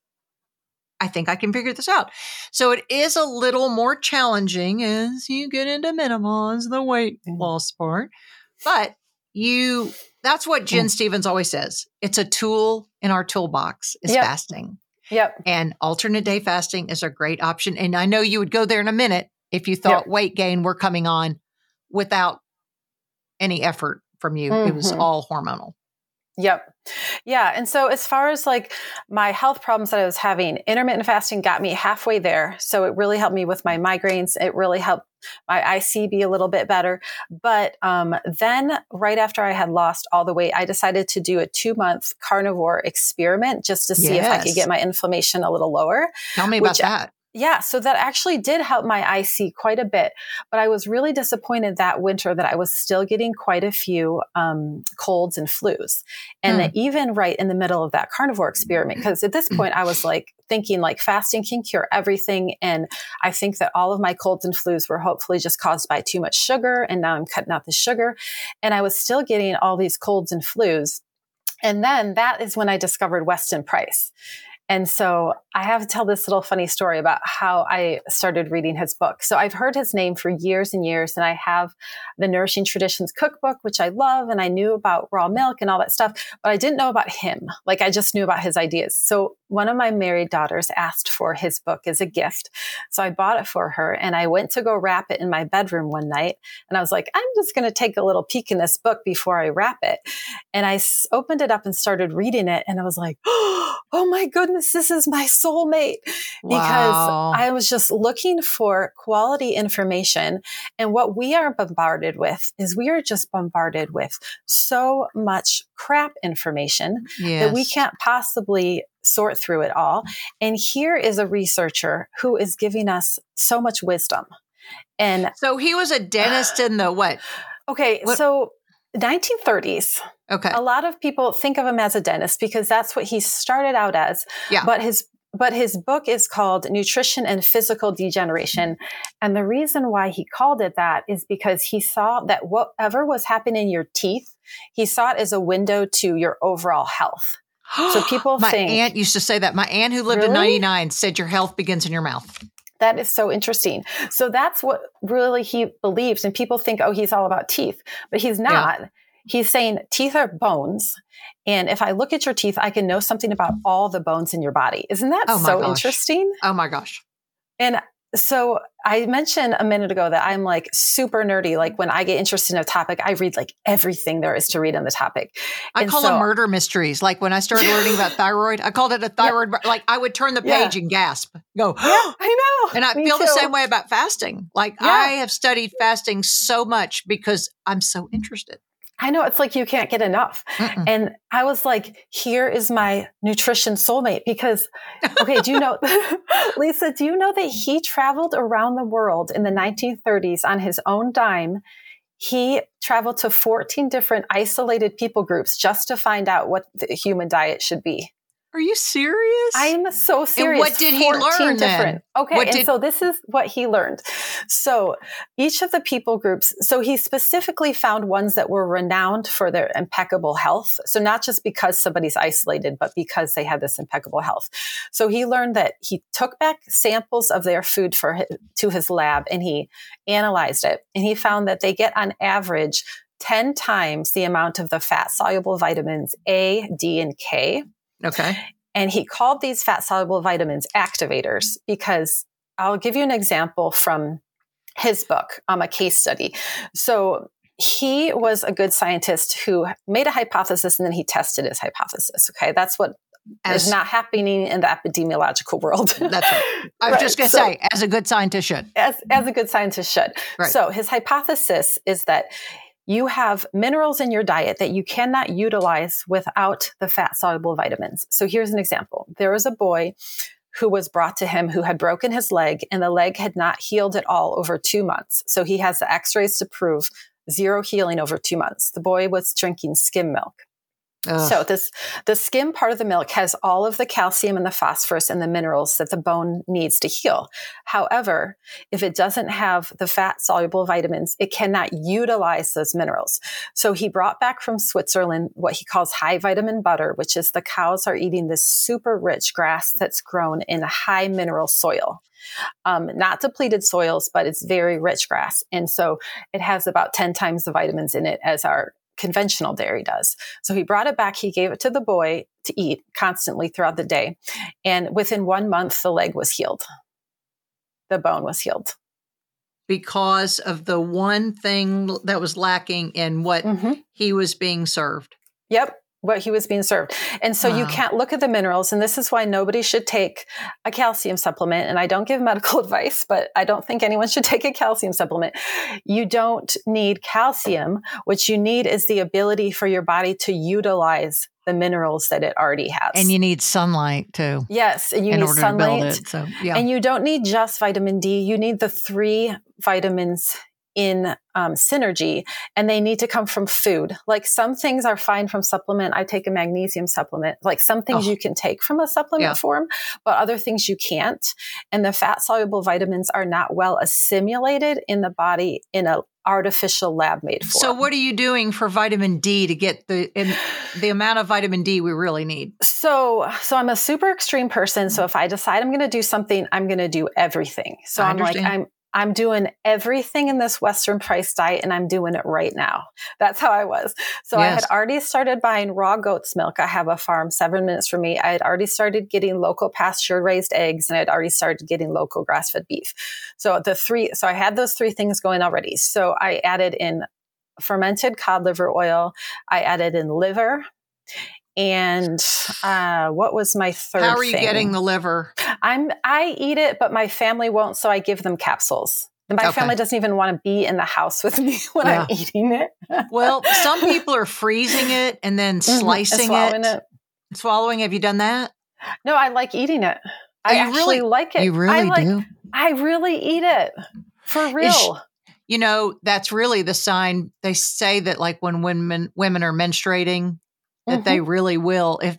I think I can figure this out. So it is a little more challenging as you get into menopause, the weight Mm. loss part. But you, that's what Jen Mm. Stevens always says. It's a tool in our toolbox is Yep. fasting. Yep. And alternate day fasting is a great option. And I know you would go there in a minute if you thought Yep. weight gain were coming on without any effort from you. It was Mhm. all hormonal. Yep. Yeah. And so as far as like my health problems that I was having, intermittent fasting got me halfway there. So it really helped me with my migraines. It really helped my I C be a little bit better. But um, then right after I had lost all the weight, I decided to do a two month carnivore experiment just to see if I could Yes. get my inflammation a little lower. Tell me about Which- that. Yeah, so that actually did help my I C quite a bit, but I was really disappointed that winter that I was still getting quite a few um, colds and flus. And Hmm. that even right in the middle of that carnivore experiment, because at this point I was like thinking like fasting can cure everything. And I think that all of my colds and flus were hopefully just caused by too much sugar. And now I'm cutting out the sugar. And I was still getting all these colds and flus. And then that is when I discovered Weston Price. And so I have to tell this little funny story about how I started reading his book. So I've heard his name for years and years, and I have the Nourishing Traditions cookbook, which I love, and I knew about raw milk and all that stuff, but I didn't know about him. Like I just knew about his ideas. So one of my married daughters asked for his book as a gift. So I bought it for her, and I went to go wrap it in my bedroom one night. And I was like, I'm just going to take a little peek in this book before I wrap it. And I s- opened it up and started reading it. And I was like, oh my goodness, this is my soulmate. Because Wow. I was just looking for quality information. And what we are bombarded with is we are just bombarded with so much crap information Yes. that we can't possibly sort through it all. And here is a researcher who is giving us so much wisdom. And So he was a dentist in the what? okay, What- so nineteen thirties. Okay. A lot of people think of him as a dentist because that's what he started out as. Yeah. But his but his book is called Nutrition and Physical Degeneration. And the reason why he called it that is because he saw that whatever was happening in your teeth, he saw it as a window to your overall health. So people My think aunt used to say that. My aunt who lived in Really? ninety-nine said your health begins in your mouth. that is so interesting. So that's what really he believes. And people think, oh, he's all about teeth, but he's not. He's saying teeth are bones. And if I look at your teeth, I can know something about all the bones in your body. Isn't that Oh my so gosh. interesting? Oh my gosh. And So I mentioned a minute ago that I'm like super nerdy. Like when I get interested in a topic, I read like everything there is to read on the topic. I and call so, them murder mysteries. Like when I started learning about thyroid, I called it a thyroid. Yeah. Like I would turn the page yeah. and gasp, go, yeah, I know. And I Me feel too. the same way about fasting. Like yeah. I have studied fasting so much because I'm so interested. I know, it's like you can't get enough. Mm-mm. And I was like, here is my nutrition soulmate because, okay, do you know, Lisa, do you know that he traveled around the world in the nineteen thirties on his own dime? He traveled to fourteen different isolated people groups just to find out what the human diet should be. Are you serious? I'm so serious. And what did he learn different. then? Okay, what and did- so this is what he learned. So each of the people groups, so he specifically found ones that were renowned for their impeccable health. So not just because somebody's isolated, but because they had this impeccable health. So he learned that he took back samples of their food for his, to his lab and he analyzed it. And he found that they get on average ten times the amount of the fat-soluble vitamins A, D, and K. Okay. And he called these fat soluble vitamins activators because I'll give you an example from his book, um, a case study. So he was a good scientist who made a hypothesis and then he tested his hypothesis. Okay. That's what as, is not happening in the epidemiological world. That's right. I was right. just going to so, say, as a good scientist should. As, as a good scientist should. Right. So his hypothesis is that you have minerals in your diet that you cannot utilize without the fat-soluble vitamins. So here's an example. There was a boy who was brought to him who had broken his leg, and the leg had not healed at all over two months. So he has the x-rays to prove zero healing over two months. The boy was drinking skim milk. Ugh. So this, the skim part of the milk has all of the calcium and the phosphorus and the minerals that the bone needs to heal. However, if it doesn't have the fat soluble vitamins, it cannot utilize those minerals. So he brought back from Switzerland what he calls high vitamin butter, which is the cows are eating this super rich grass that's grown in high mineral soil. Um, not depleted soils, but it's very rich grass. And so it has about ten times the vitamins in it as our conventional dairy does. So he brought it back. He gave it to the boy to eat constantly throughout the day. And within one month, the leg was healed. The bone was healed. Because of the one thing that was lacking in what mm-hmm. he was being served. Yep. What he was being served. And so wow. you can't look at the minerals. And this is why nobody should take a calcium supplement. And I don't give medical advice, but I don't think anyone should take a calcium supplement. You don't need calcium. What you need is the ability for your body to utilize the minerals that it already has. And you need sunlight too. Yes. And you in need order sunlight. To build it, so, yeah. And you don't need just vitamin D. You need the three vitamins in um, synergy, and they need to come from food. Like some things are fine from supplement. I take a magnesium supplement. Like some things oh. you can take from a supplement yeah. form, but other things you can't. And the fat soluble vitamins are not well assimilated in the body in a artificial lab made form. So what are you doing for vitamin D to get the in, the amount of vitamin D we really need? So, so I'm a super extreme person. So if I decide I'm going to do something, I'm going to do everything. So I I'm understand. like, I'm, I'm doing everything in this Western price diet and I'm doing it right now. That's how I was. So yes. I had already started buying raw goat's milk. I have a farm seven minutes from me. I had already started getting local pasture raised eggs and I had already started getting local grass fed beef. So the three, so I had those three things going already. So I added in fermented cod liver oil. I added in liver. And uh, what was my third How are you thing? getting the liver? I'm I eat it, but my family won't, so I give them capsules. And my okay. family doesn't even want to be in the house with me when yeah. I'm eating it. Well, some people are freezing it and then slicing mm-hmm. and swallowing it. it. Swallowing. Have you done that? No, I like eating it. I you actually really, like it. You really I like, do? I really eat it. For real. It's, you know, that's really the sign. They say that like when women women are menstruating, that mm-hmm. they really will, if,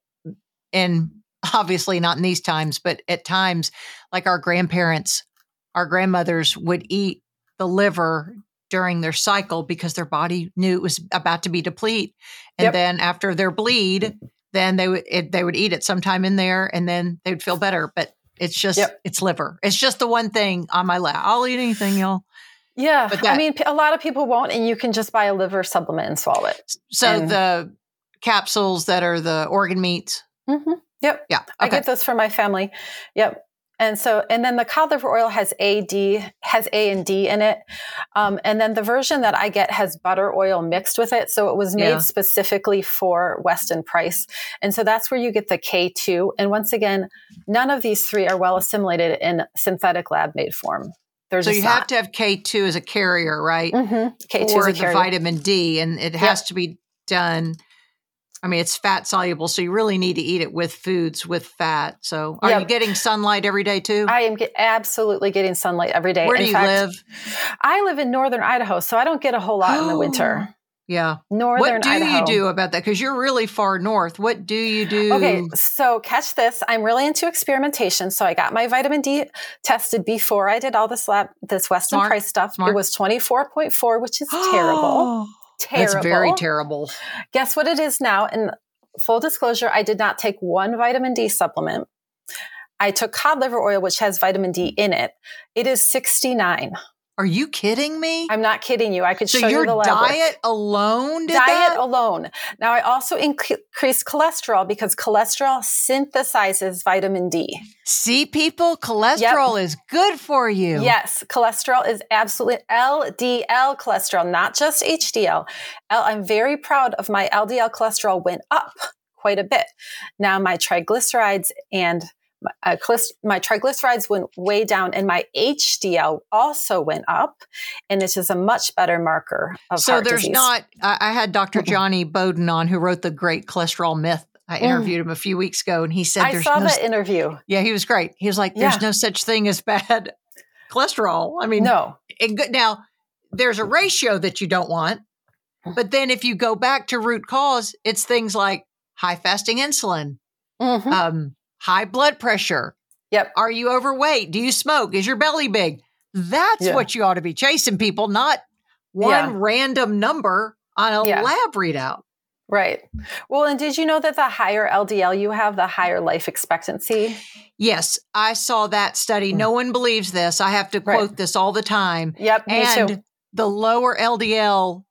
and obviously not in these times, but at times, like our grandparents, our grandmothers would eat the liver during their cycle because their body knew it was about to be deplete. And yep. then after their bleed, then they would, it, they would eat it sometime in there and then they would feel better. But it's just, yep. it's liver. It's just the one thing on my lap. I'll eat anything, y'all. Yeah. But that, I mean, a lot of people won't, and you can just buy a liver supplement and swallow it. So and, the capsules that are the organ meats. Mm-hmm. Yep. Yeah. Okay. I get those for my family. Yep. And so, and then the cod liver oil has A, D, has A and D in it. Um, and then the version that I get has butter oil mixed with it. So it was made Yeah. specifically for Weston Price. And so that's where you get the K two. And once again, none of these three are well assimilated in synthetic lab made form. There's So you have to have K two as a carrier, right? Mm-hmm. K two for is a the carrier. vitamin D, and it has Yep. to be done. I mean, it's fat soluble, so you really need to eat it with foods with fat. So are Yep. you getting sunlight every day too? I am get, absolutely getting sunlight every day. Where do in you fact, live? I live in northern Idaho, so I don't get a whole lot in the winter. Yeah. Northern What do Idaho. you do about that? Because you're really far north. What do you do? Okay, so catch this. I'm really into experimentation. So I got my vitamin D tested before I did all this lab, this Weston Smart. Price stuff. Smart. It was twenty-four point four, which is terrible. Terrible. That's very terrible. Guess what it is now? And full disclosure, I did not take one vitamin D supplement. I took cod liver oil, which has vitamin D in it. It is sixty-nine. Are you kidding me? I'm not kidding you. I could so show your you the lab work. diet alone did Diet that? alone. Now, I also inc- increased cholesterol because cholesterol synthesizes vitamin D. See, people, cholesterol Yep. is good for you. Yes, cholesterol is absolutely L D L cholesterol, not just H D L. L, I'm very proud of my L D L cholesterol went up quite a bit. Now, my triglycerides and Uh, my triglycerides went way down, and my H D L also went up, and it is a much better marker of So heart there's disease. not, I, I had Doctor Johnny Bowden on, who wrote The Great Cholesterol Myth. I interviewed him a few weeks ago, and he said, I there's saw no, that interview. yeah, he was great. He was like, there's Yeah. no such thing as bad cholesterol. I mean, No. it, good- now there's a ratio that you don't want, but then if you go back to root cause, it's things like high fasting insulin, Mhm. um, high blood pressure. Yep. Are you overweight? Do you smoke? Is your belly big? That's Yeah. what you ought to be chasing, people, not one Yeah. random number on a Yeah. lab readout. Right. Well, and did you know that the higher L D L you have, the higher life expectancy? Yes, I saw that study. No one believes this. I have to Right. quote this all the time. Yep, me and too. the lower L D L,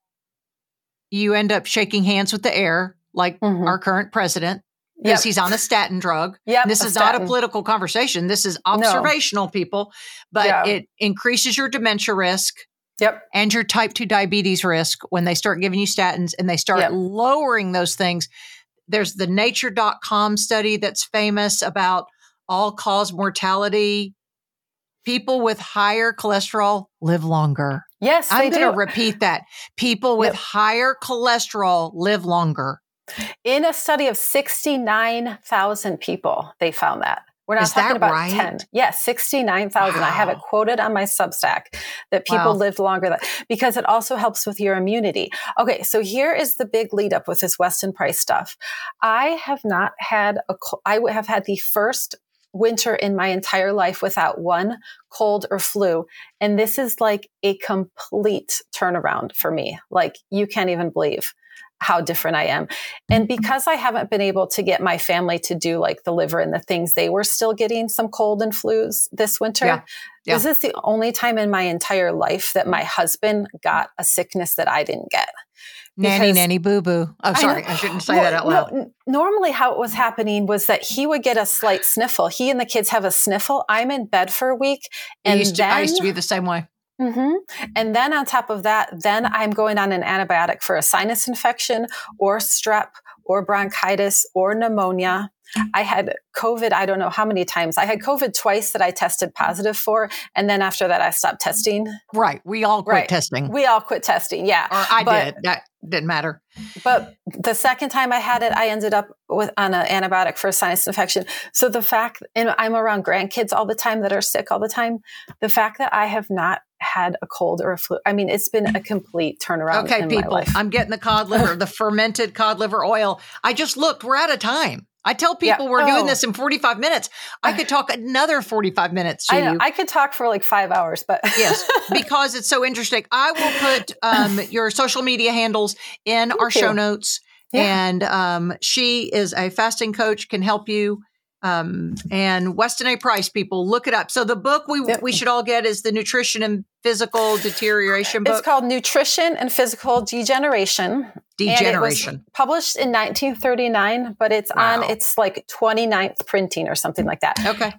you end up shaking hands with the air, like Mhm. our current president, because Yep. he's on a statin drug. Yep, This a is not a statin. political conversation. This is observational, people. But Yeah. it increases your dementia risk Yep. and your type two diabetes risk when they start giving you statins and they start Yep. lowering those things. There's the nature dot com study that's famous about all-cause mortality. People with higher cholesterol live longer. Yes, I'm they going to do. repeat that. People with Yep. higher cholesterol live longer. In a study of sixty-nine thousand people, they found that. We're not Is talking that about right? ten. Yes, sixty-nine thousand. I have it Wow. quoted on my Substack that people Wow. lived longer than, because it also helps with your immunity. Okay, so here is the big lead up with this Weston Price stuff. I have not had a, co- I would have had the first winter in my entire life without one cold or flu. And this is like a complete turnaround for me. Like you can't even believe how different I am. And because I haven't been able to get my family to do like the liver and the things, they were still getting some cold and flus this winter. Yeah. Yeah. This is the only time in my entire life that my husband got a sickness that I didn't get. Nanny, Because- nanny, boo boo. Oh, sorry. I, know. shouldn't say Well, that out loud. no, n- normally, how it was happening was that he would get a slight sniffle. He and the kids have a sniffle. I'm in bed for a week, I and used, to, then I used to be the same way. Mhm. and then on top of that, then I'm going on an antibiotic for a sinus infection or strep or bronchitis or pneumonia. I had COVID, I don't know how many times. I had COVID twice that I tested positive for. And then after that, I stopped testing. Right. We all quit Right. testing. We all quit testing. Yeah. or I but- did. That didn't matter. But the second time I had it, I ended up with on an antibiotic for a sinus infection. So the fact, and I'm around grandkids all the time that are sick all the time. The fact that I have not had a cold or a flu, I mean, it's been a complete turnaround Okay, in people, my life. I'm getting the cod liver, the fermented cod liver oil. I just looked. We're out of time. I tell people Yeah. we're doing Oh. this in forty-five minutes. I could talk another forty-five minutes to I know, you. I could talk for like five hours, but Yes, because it's so interesting. I will put um, your social media handles in our you. show notes. Yeah. And um, she is a fasting coach, can help you. Um, and Weston A. Price, people, look it up. So the book we Yep. we should all get is the Nutrition and Physical Deterioration book. it's called Nutrition and Physical Degeneration. Degeneration. And it was published in nineteen thirty-nine, but it's Wow. on its like twenty-ninth printing or something like that. Okay.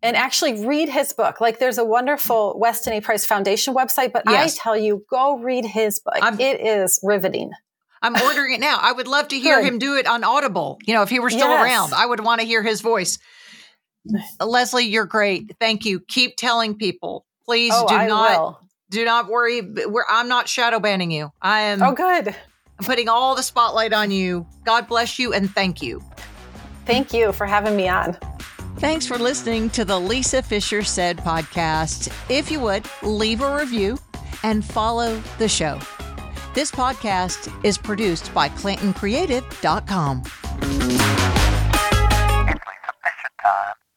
and actually read his book. Like there's a wonderful Weston A. Price Foundation website, but yes. I tell you, go read his book. I'm, it is riveting. I'm ordering it now. I would love to hear Good. him do it on Audible. You know, if he were still yes. around, I would want to hear his voice. Leslie, you're great. Thank you. Keep telling people. Please oh, do I not will. do not worry. We're, I'm not shadow banning you. I am. Oh, good. I'm putting all the spotlight on you. God bless you and thank you. Thank you for having me on. Thanks for listening to the Lisa Fischer Said podcast. If you would, leave a review and follow the show. This podcast is produced by Clanton Creative dot com.